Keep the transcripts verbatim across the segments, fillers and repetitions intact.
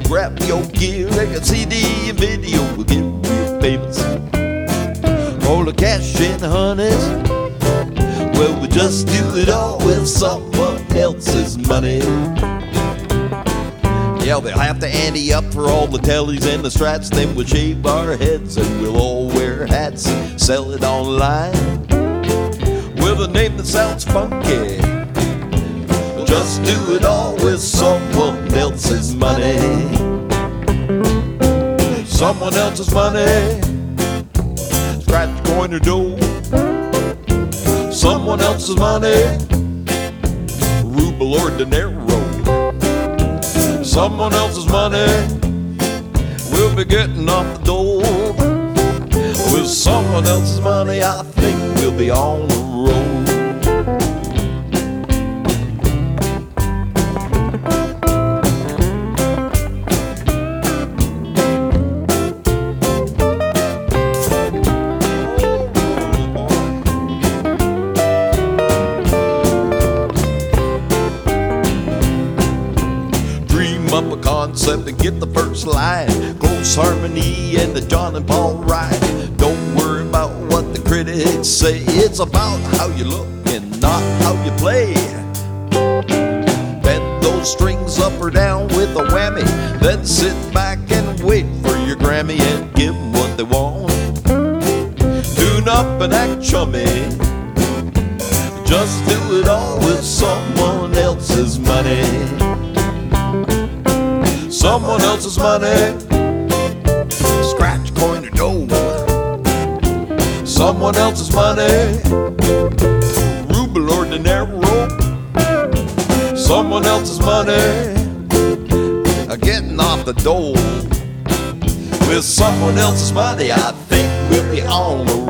grab your gear, like a C D and video will get real famous. All the cash and honeys, well, we just do it all with someone else's money. Yeah, they'll have to ante up for all the tellies and the strats. Then we'll shave our heads and we'll all wear hats. Sell it online with a name that sounds funky. Just do it all with someone else's money. Someone else's money. Scratch, coin, or dough. Someone else's money. Ruble or dinero. Someone else's money. We'll be getting off the door. With someone else's money, I think we'll be on the road. Up a concept and get the first line, close harmony and the John and Paul rhyme. Don't worry about what the critics say, it's about how you look and not how you play. Bend those strings up or down with a whammy, then sit back and wait for your Grammy and give them what they want. Tune up and act chummy, just do it all with someone else's money. Someone else's money. Scratch, coin, or dough. Someone else's money. Ruble or dinero. Someone else's money. Getting off the dole. With someone else's money, I think we'll be on the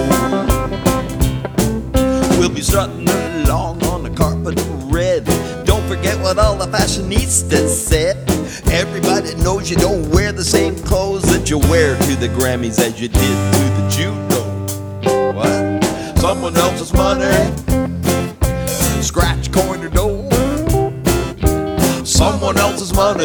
road. We'll be strutting along on the carpet of red. Don't forget what all the fashionistas said. Everybody knows you don't wear the same clothes that you wear to the Grammys as you did to the judo. What? Someone else's money. Scratch, coin, or dough. Someone else's money.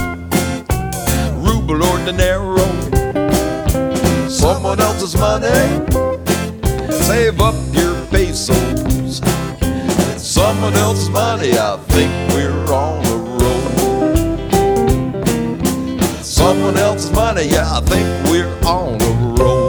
Ruble or dinero. Someone else's money. Save up your pesos. It's someone else's money. I think we're on the road. Someone else's money, yeah, I think we're on the road.